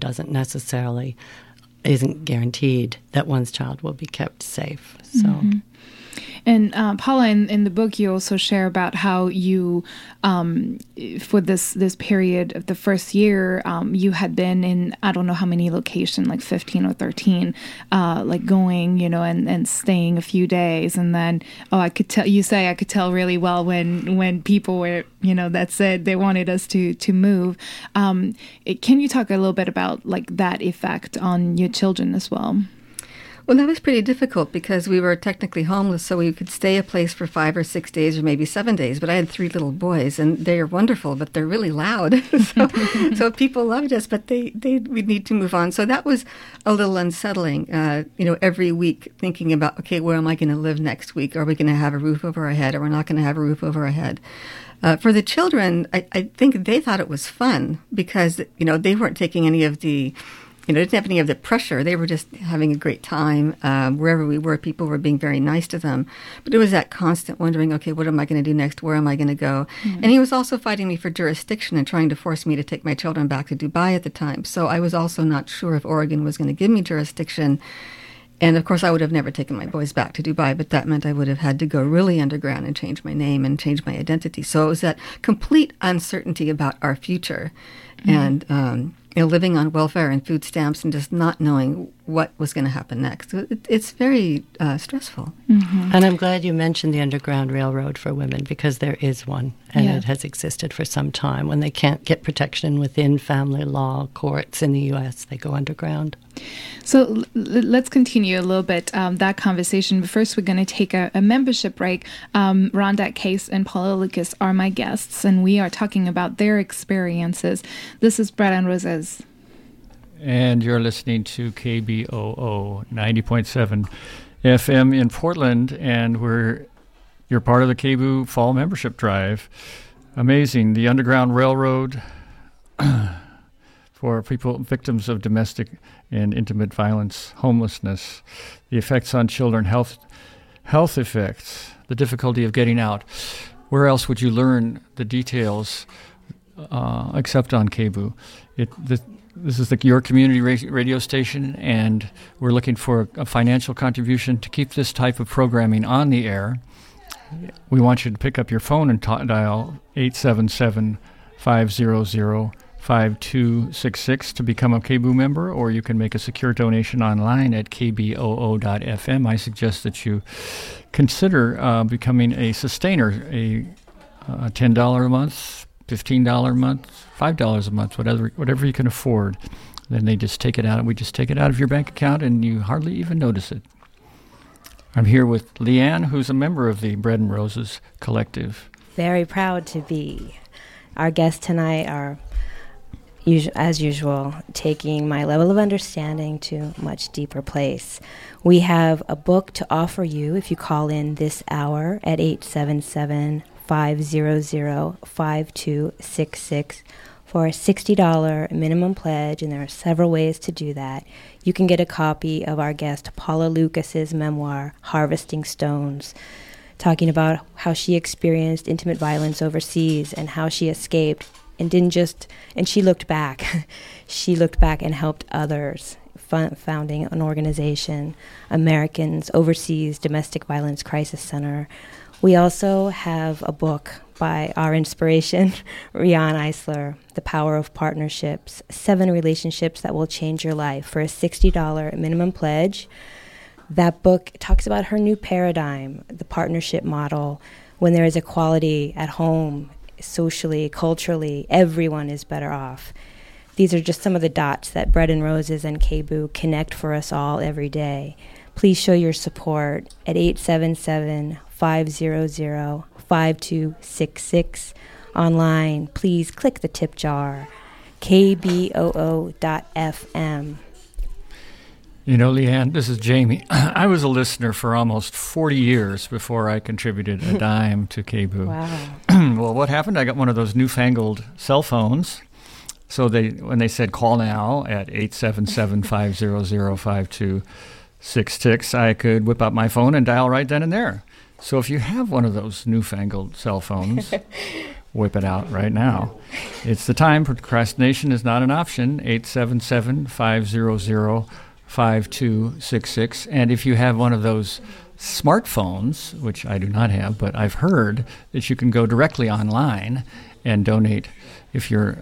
isn't guaranteed that one's child will be kept safe. So. Mm-hmm. And Paula, in the book, you also share about how you, for this period of the first year, you had been in, I don't know how many locations, like 15 or 13, like going, and staying a few days. And then, I could tell really well when people were, that said they wanted us to move. Can you talk a little bit about like that effect on your children as well? Well, that was pretty difficult because we were technically homeless, so we could stay a place for 5 or 6 days or maybe 7 days. But I had 3 little boys, and they are wonderful, but they're really loud. so people loved us, but we need to move on. So that was a little unsettling, every week thinking about, okay, where am I going to live next week? Are we going to have a roof over our head, or we're not going to have a roof over our head? For the children, I think they thought it was fun because, they weren't taking any of the, didn't have any of the pressure. They were just having a great time. Wherever we were, people were being very nice to them. But it was that constant wondering, okay, what am I going to do next? Where am I going to go? Mm-hmm. And he was also fighting me for jurisdiction and trying to force me to take my children back to Dubai at the time. So I was also not sure if Oregon was going to give me jurisdiction. And, of course, I would have never taken my boys back to Dubai, but that meant I would have had to go really underground and change my name and change my identity. So it was that complete uncertainty about our future and living on welfare and food stamps and just not knowing what was going to happen next. It's very stressful. Mm-hmm. And I'm glad you mentioned the Underground Railroad for women because there is one, and it has existed for some time. When they can't get protection within family law courts in the U.S., they go underground. So let's continue a little bit that conversation. But first, we're going to take a membership break. Rhonda Case and Paula Lucas are my guests, and we are talking about their experiences. This is Bread and Roses. And you're listening to KBOO 90.7 FM in Portland, and you're part of the KBOO Fall Membership Drive. Amazing. The Underground Railroad for people, victims of domestic and intimate violence, homelessness, the effects on children, health effects, the difficulty of getting out. Where else would you learn the details except on KBOO? This is your community radio station, and we're looking for a financial contribution to keep this type of programming on the air. We want you to pick up your phone and dial 877-500-5266 to become a KBOO member, or you can make a secure donation online at kboo.fm. I suggest that you consider becoming a sustainer, a $10 a month, $15 a month, $5 a month, whatever you can afford. Then they just take it out. We just take it out of your bank account, and you hardly even notice it. I'm here with Leanne, who's a member of the Bread and Roses Collective. Very proud to be. Our guests tonight are, as usual, taking my level of understanding to a much deeper place. We have a book to offer you if you call in this hour at 877-500-5266 for a $60 minimum pledge, and there are several ways to do that. You can get a copy of our guest Paula Lucas's memoir, Harvesting Stones, talking about how she experienced intimate violence overseas and how she escaped and she looked back. She looked back and helped others, founding an organization, Americans Overseas Domestic Violence Crisis Center. We also have a book by our inspiration, Riane Eisler, The Power of Partnerships, 7 Relationships That Will Change Your Life, for a $60 minimum pledge. That book talks about her new paradigm, the partnership model. When there is equality at home, socially, culturally, everyone is better off. These are just some of the dots that Bread and Roses and KBOO connect for us all every day. Please show your support at 877-500-5266. Online, please click the tip jar, kboo.fm. You know, Leanne, this is Jamie. I was a listener for almost 40 years before I contributed a dime to KBOO. Wow. Well, what happened? I got one of those newfangled cell phones. So when they said call now at 877-500-5266, I could whip out my phone and dial right then and there. So if you have one of those newfangled cell phones, whip it out right now. It's the time. Procrastination is not an option. 877-500-5266. And if you have one of those smartphones, which I do not have, but I've heard that you can go directly online and donate. If you're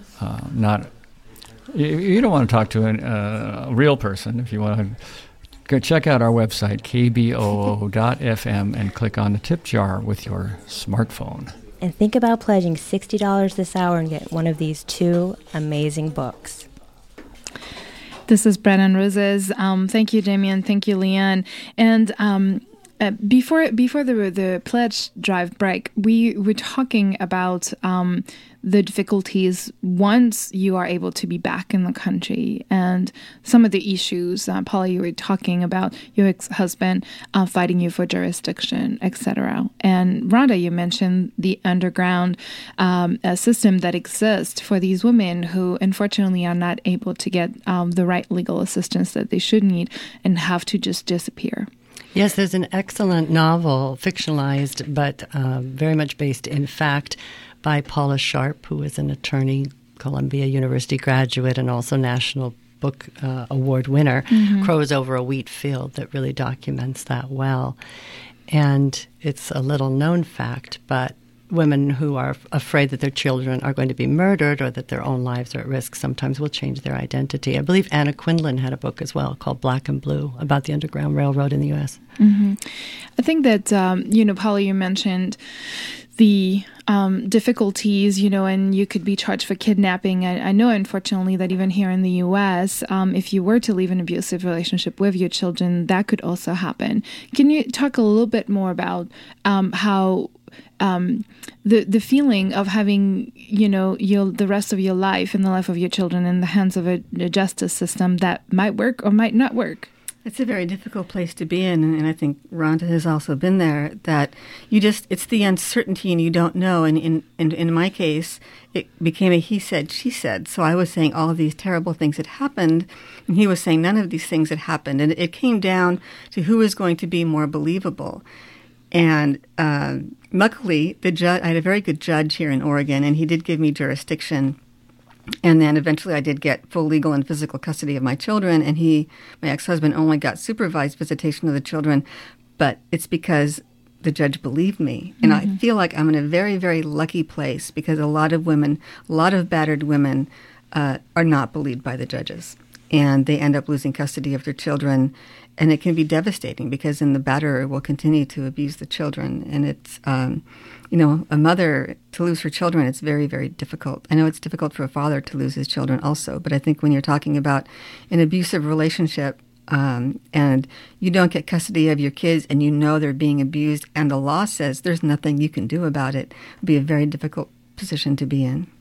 you don't want to talk to a real person. If you want to go check out our website, kboo.fm, and click on the tip jar with your smartphone. And think about pledging $60 this hour and get one of these 2 amazing books. This is Bread and Roses. Thank you, Damien. Thank you, Leanne. And before the pledge drive break, we were talking about the difficulties once you are able to be back in the country and some of the issues. Paula, you were talking about your ex-husband fighting you for jurisdiction, etc. And Rhonda, you mentioned the underground system that exists for these women who unfortunately are not able to get the right legal assistance that they should need and have to just disappear. Yes, there's an excellent novel, fictionalized, but very much based in fact, by Paula Sharp, who is an attorney, Columbia University graduate, and also National Book Award winner, Crows Over a Wheat Field, that really documents that well. And it's a little-known fact, but women who are afraid that their children are going to be murdered or that their own lives are at risk sometimes will change their identity. I believe Anna Quindlen had a book as well called Black and Blue about the Underground Railroad in the U.S. I think that, Paula, you mentioned the difficulties, and you could be charged for kidnapping. I know, unfortunately, that even here in the U.S., if you were to leave an abusive relationship with your children, that could also happen. Can you talk a little bit more about how the feeling of having, the rest of your life and the life of your children in the hands of a justice system that might work or might not work? It's a very difficult place to be in, and I think Rhonda has also been there, that it's the uncertainty and you don't know. And in my case, it became a he said, she said. So I was saying all of these terrible things had happened, and he was saying none of these things had happened. And it came down to who was going to be more believable. And luckily, I had a very good judge here in Oregon, and he did give me jurisdiction. And then eventually I did get full legal and physical custody of my children, and my ex-husband, only got supervised visitation of the children. But it's because the judge believed me. And I feel like I'm in a very, very lucky place because a lot of battered women are not believed by the judges. And they end up losing custody of their children. And it can be devastating because then the batterer will continue to abuse the children. And it's, a mother to lose her children, it's very, very difficult. I know it's difficult for a father to lose his children also. But I think when you're talking about an abusive relationship and you don't get custody of your kids and they're being abused and the law says there's nothing you can do about it, it'd be a very difficult position to be in.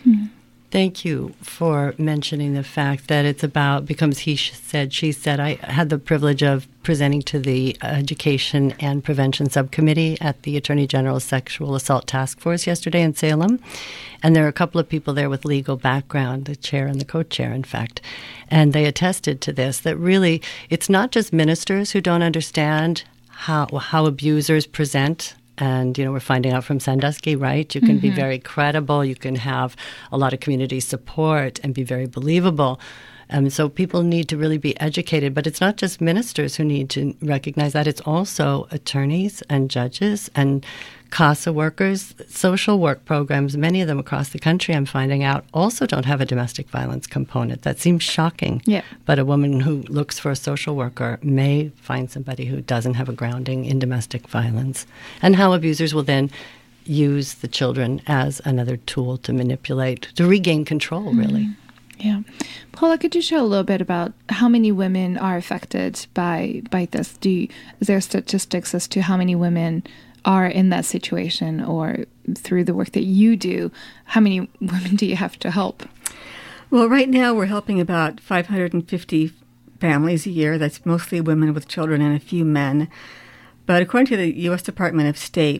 Thank you for mentioning the fact that it's becomes he said, she said. I had the privilege of presenting to the Education and Prevention Subcommittee at the Attorney General's Sexual Assault Task Force yesterday in Salem. And there are a couple of people there with legal background, the chair and the co-chair, in fact. And they attested to this, that really it's not just ministers who don't understand how abusers present. And, we're finding out from Sandusky, right? You can be very credible. You can have a lot of community support and be very believable. So people need to really be educated. But it's not just ministers who need to recognize that. It's also attorneys and judges and CASA workers, social work programs. Many of them across the country, I'm finding out, also don't have a domestic violence component. That seems shocking. Yeah. But a woman who looks for a social worker may find somebody who doesn't have a grounding in domestic violence. And how abusers will then use the children as another tool to manipulate, to regain control, really. Yeah. Paula, could you share a little bit about how many women are affected by this? Is there statistics as to how many women are in that situation, or through the work that you do, how many women do you have to help? Well, right now we're helping about 550 families a year. That's mostly women with children and a few men. But according to the U.S. Department of State,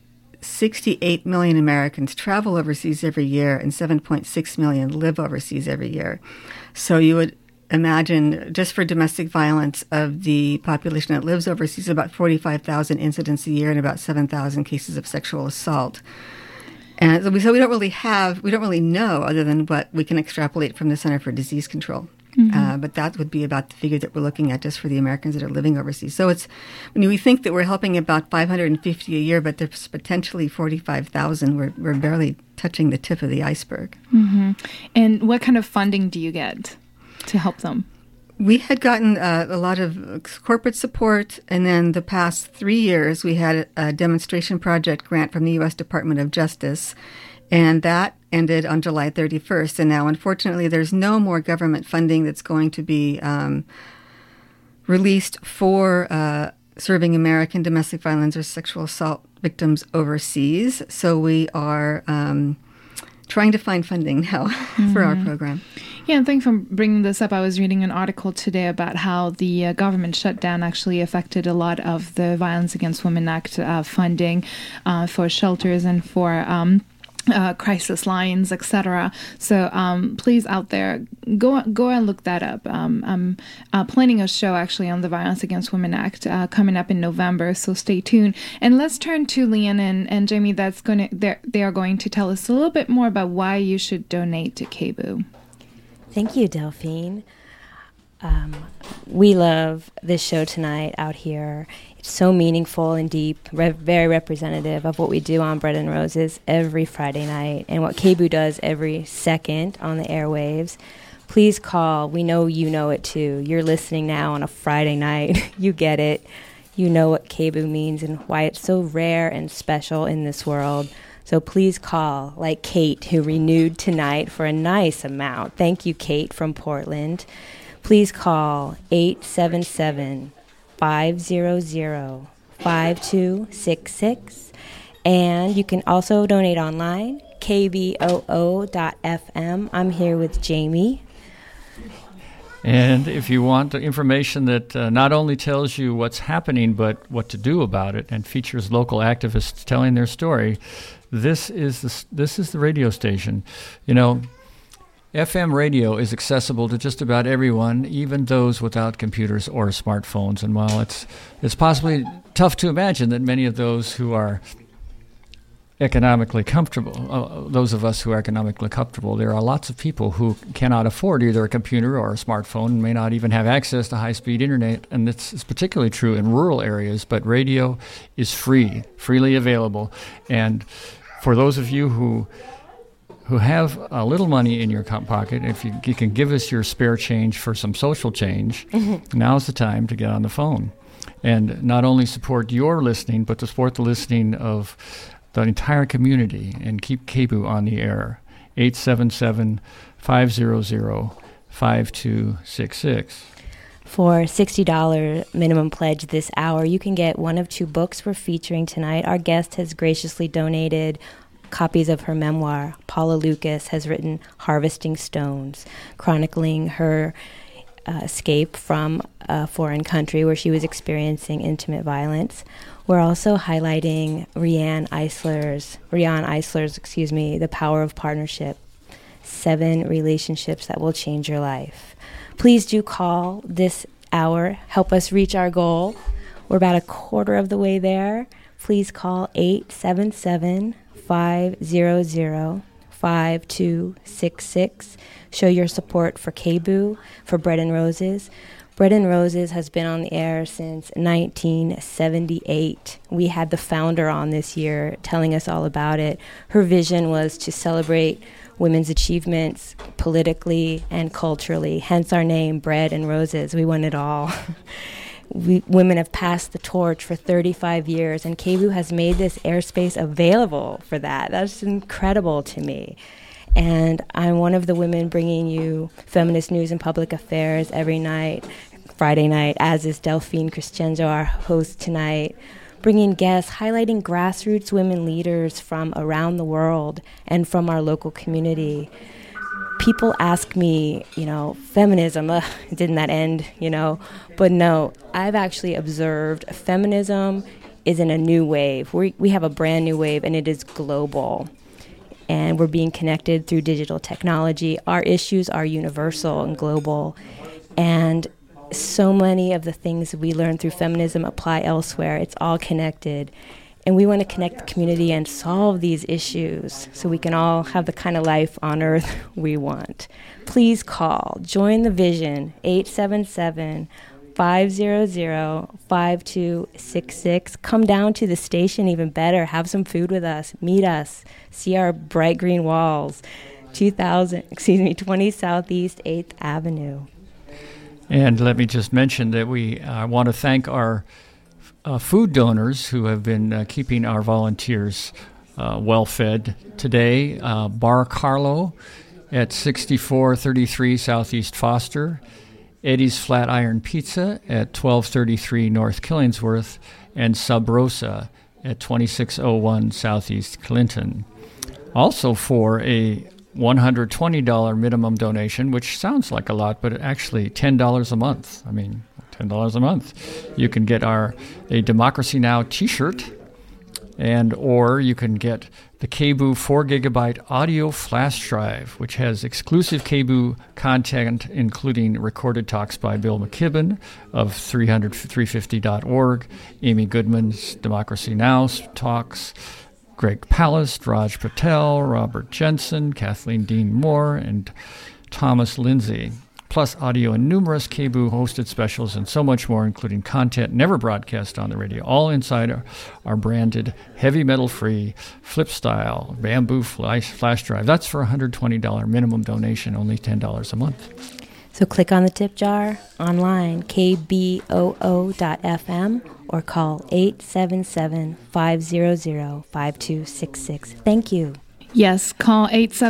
68 million Americans travel overseas every year and 7.6 million live overseas every year. So you would imagine, just for domestic violence, of the population that lives overseas, about 45,000 incidents a year and about 7,000 cases of sexual assault. And so we don't really know, other than what we can extrapolate from the Center for Disease Control. But that would be about the figure that we're looking at just for the Americans that are living overseas. So it's, when we think that we're helping about 550 a year, but there's potentially 45,000, we're barely touching the tip of the iceberg. And what kind of funding do you get to help them? We had gotten a lot of corporate support, and then the past 3 years we had a demonstration project grant from the U.S. Department of Justice, And that ended on July 31st. And now, unfortunately, there's no more government funding that's going to be released for serving American domestic violence or sexual assault victims overseas. So we are trying to find funding now for our program. Yeah, and thanks for bringing this up. I was reading an article today about how the government shutdown actually affected a lot of the Violence Against Women Act funding for shelters and for crisis lines, etc. So please, out there, go and look that up. I'm planning a show actually on the Violence Against Women Act coming up in November, so stay tuned. And let's turn to Leanne and Jamie. They are going to tell us a little bit more about why you should donate to KBOO. Thank you, Delphine. We love this show tonight out here. It's so meaningful and deep, very representative of what we do on Bread and Roses every Friday night and what KBOO does every second on the airwaves. Please call. We know you know it too. You're listening now on a Friday night. You get it. You know what KBOO means and why it's so rare and special in this world. So please call, like Kate, who renewed tonight for a nice amount. Thank you, Kate from Portland. Please call 877-500-5266. And you can also donate online, kboo.fm. I'm here with Jamie. And if you want the information that not only tells you what's happening, but what to do about it and features local activists telling their story, this is the radio station. You know, FM radio is accessible to just about everyone, even those without computers or smartphones. And while it's possibly tough to imagine that many of those who are economically comfortable, those of us who are economically comfortable, there are lots of people who cannot afford either a computer or a smartphone and may not even have access to high-speed internet, and it's particularly true in rural areas, but radio is freely available. And for those of you who have a little money in your pocket, if you can give us your spare change for some social change, now's the time to get on the phone and not only support your listening, but to support the listening of the entire community and keep KBOO on the air. 877-500-5266. For $60 minimum pledge this hour, you can get one of two books we're featuring tonight. Our guest has graciously donated copies of her memoir. Paula Lucas has written Harvesting Stones, chronicling her escape from a foreign country where she was experiencing intimate violence. We're also highlighting Riane Eisler's, The Power of Partnership, 7 relationships that will change your life. Please do call this hour. Help us reach our goal. We're about a quarter of the way there. Please call 877-500-5266. Show your support for KBOO, for Bread and Roses. Bread and Roses has been on the air since 1978. We had the founder on this year telling us all about it. Her vision was to celebrate women's achievements politically and culturally, hence our name, Bread and Roses. We want it all. Women have passed the torch for 35 years, and KBOO has made this airspace available for that. That's incredible to me. And I'm one of the women bringing you feminist news and public affairs every night, Friday night, as is Delphine Crescenzo, our host tonight, bringing guests, highlighting grassroots women leaders from around the world and from our local community. People ask me, feminism, didn't that end, But no, I've actually observed feminism is in a new wave. We have a brand new wave, and it is global. And we're being connected through digital technology. Our issues are universal and global. And so many of the things we learn through feminism apply elsewhere. It's all connected. And we want to connect the community and solve these issues so we can all have the kind of life on earth we want. Please call. Join the vision. 877-500-5266. Come down to the station, even better. Have some food with us. Meet us. See our bright green walls. 20 Southeast 8th Avenue. And let me just mention that we want to thank our food donors who have been keeping our volunteers well-fed today. Bar Carlo at 6433 Southeast Foster. Eddie's Flat Iron Pizza at 1233 North Killingsworth. And Sub Rosa at 2601 Southeast Clinton. Also for a $120 minimum donation, which sounds like a lot, but actually $10 a month. I mean, $10 a month. You can get a Democracy Now! T-shirt, or you can get the KBOO 4GB audio flash drive, which has exclusive KBOO content, including recorded talks by Bill McKibben of 350.org, Amy Goodman's Democracy Now! Talks, Greg Palast, Raj Patel, Robert Jensen, Kathleen Dean Moore, and Thomas Lindsay. Plus audio and numerous KBOO hosted specials and so much more, including content never broadcast on the radio, all inside our branded heavy metal-free flip style bamboo flash drive. That's for a $120 minimum donation, only $10 a month. So click on the tip jar online, kboo.fm, or call 877-500-5266. Thank you. Yes, call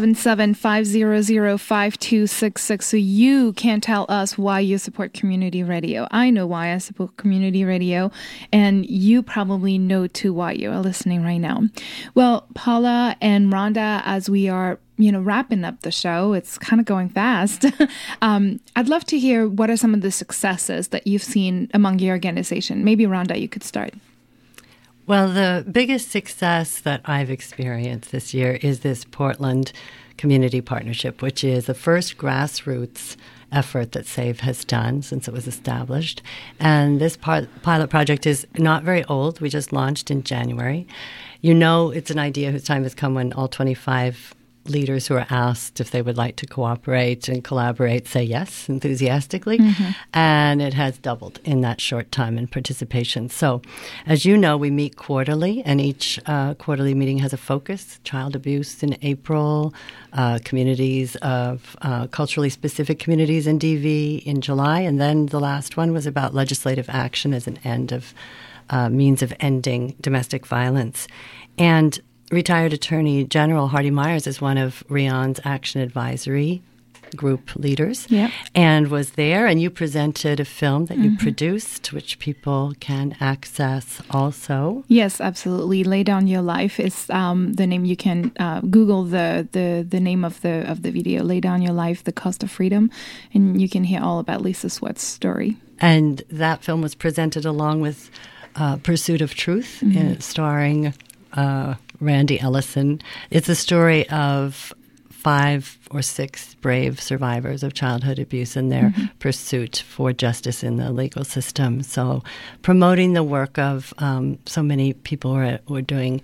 877-500-5266 so you can tell us why you support community radio. I know why I support community radio, and you probably know too why you are listening right now. Well, Paula and Rhonda, as we are wrapping up the show, it's kind of going fast. I'd love to hear what are some of the successes that you've seen among your organization. Maybe Rhonda, you could start. Well, the biggest success that I've experienced this year is this Portland Community Partnership, which is the first grassroots effort that SAVE has done since it was established. And this pilot project is not very old. We just launched in January. It's an idea whose time has come when all 25 leaders who are asked if they would like to cooperate and collaborate say yes enthusiastically. Mm-hmm. And it has doubled in that short time in participation. So, as you know, we meet quarterly, and each quarterly meeting has a focus: child abuse in April, communities of culturally specific communities in DV in July, and then the last one was about legislative action as an end of means of ending domestic violence. And retired Attorney General Hardy Myers is one of Rion's Action Advisory Group leaders, and was there. And you presented a film that you produced, which people can access also. Yes, absolutely. Lay Down Your Life is the name. You can Google the name of the video. Lay Down Your Life: The Cost of Freedom, and you can hear all about Lisa Sweat's story. And that film was presented along with Pursuit of Truth, starring Randy Ellison. It's a story of 5 or 6 brave survivors of childhood abuse and their pursuit for justice in the legal system. So promoting the work of so many people who are doing,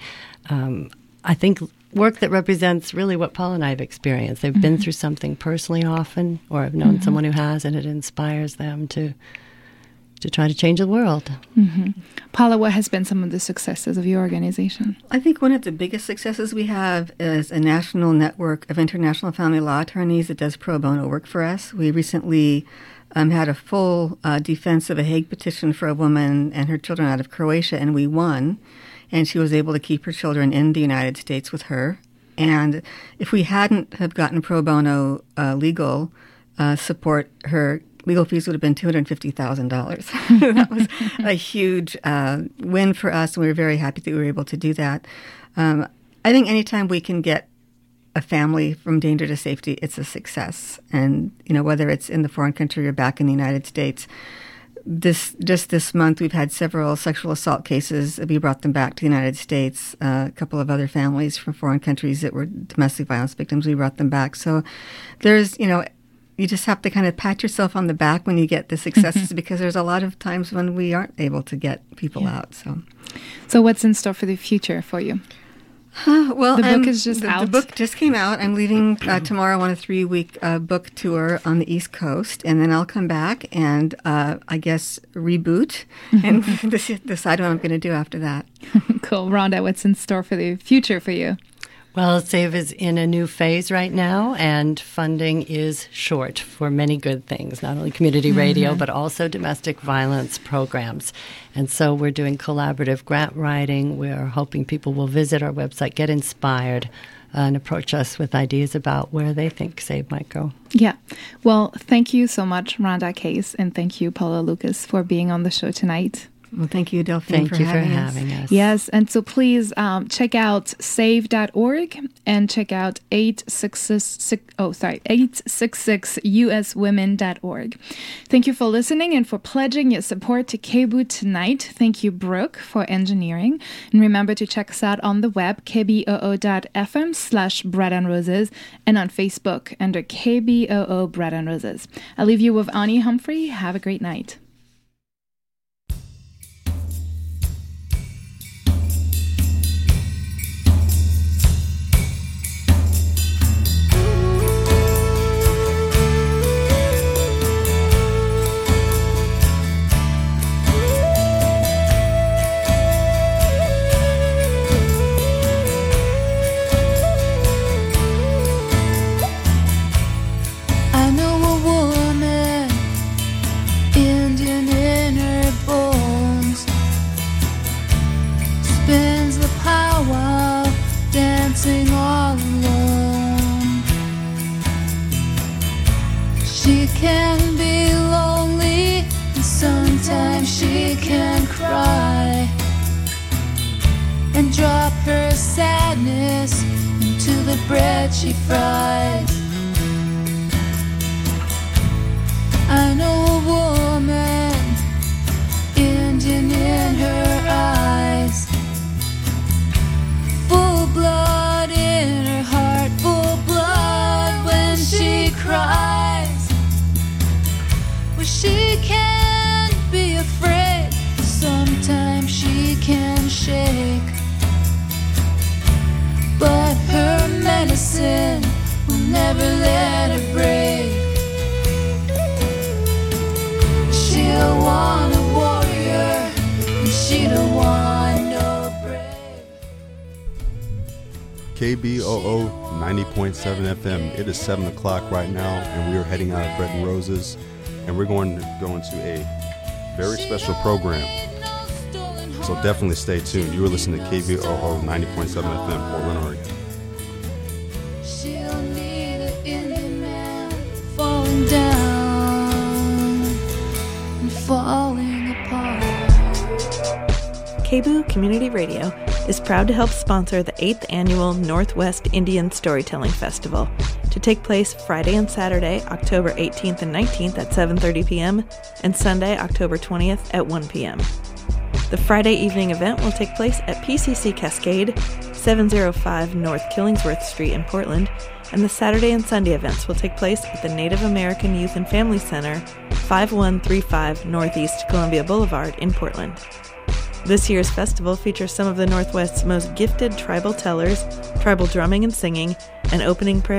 I think, work that represents really what Paul and I have experienced. They've been through something personally often, or have known someone who has, and it inspires them to try to change the world. Paula, what has been some of the successes of your organization? I think one of the biggest successes we have is a national network of international family law attorneys that does pro bono work for us. We recently had a full defense of a Hague petition for a woman and her children out of Croatia, and we won. And she was able to keep her children in the United States with her. And if we hadn't have gotten pro bono legal support, her legal fees would have been $250,000. That was a huge win for us, and we were very happy that we were able to do that. I think anytime we can get a family from danger to safety, it's a success. And, whether it's in the foreign country or back in the United States, this month we've had several sexual assault cases. We brought them back to the United States. A couple of other families from foreign countries that were domestic violence victims, we brought them back. So there's, you just have to kind of pat yourself on the back when you get the successes because there's a lot of times when we aren't able to get people out. So what's in store for the future for you? Well, the book is just out. The book just came out. I'm leaving tomorrow on a 3-week book tour on the East Coast, and then I'll come back and I guess reboot and decide what I'm going to do after that. Cool. Rhonda, what's in store for the future for you? Well, SAVE is in a new phase right now, and funding is short for many good things, not only community radio, but also domestic violence programs. And so we're doing collaborative grant writing. We're hoping people will visit our website, get inspired, and approach us with ideas about where they think SAVE might go. Yeah. Well, thank you so much, Rhonda Case, and thank you, Paula Lucas, for being on the show tonight. Well, thank you, Delphine, for having us. Yes, and so please check out save.org and check out 866uswomen.org. Thank you for listening and for pledging your support to KBOO tonight. Thank you, Brooke, for engineering. And remember to check us out on the web, kboo.fm/Bread and Roses, and on Facebook under KBOO Bread and Roses. I'll leave you with Ani Humphrey. Have a great night. She can be lonely, and sometimes she can cry and drop her sadness into the bread she fries. I know a woman, Indian in her eyes, full blood in her heart, full blood when she cries. Well, she can't be afraid, sometimes she can shake, but her medicine will never let her break. She don't want a warrior, and she don't want no brave. KBOO 90.7 FM. It is 7 o'clock right now, and we are heading out of Bread and Roses, and we're going to go into a very special program. So definitely stay tuned. You are listening to KBOO 90.7 FM, Portland, Oregon. She'll need an Indian man falling down and falling apart. KBOO Community Radio is proud to help sponsor the 8th Annual Northwest Indian Storytelling Festival, to take place Friday and Saturday, October 18th and 19th at 7:30 p.m. and Sunday, October 20th at 1 p.m. The Friday evening event will take place at PCC Cascade, 705 North Killingsworth Street in Portland, and the Saturday and Sunday events will take place at the Native American Youth and Family Center, 5135 Northeast Columbia Boulevard in Portland. This year's festival features some of the Northwest's most gifted tribal tellers, tribal drumming and singing, and opening prayer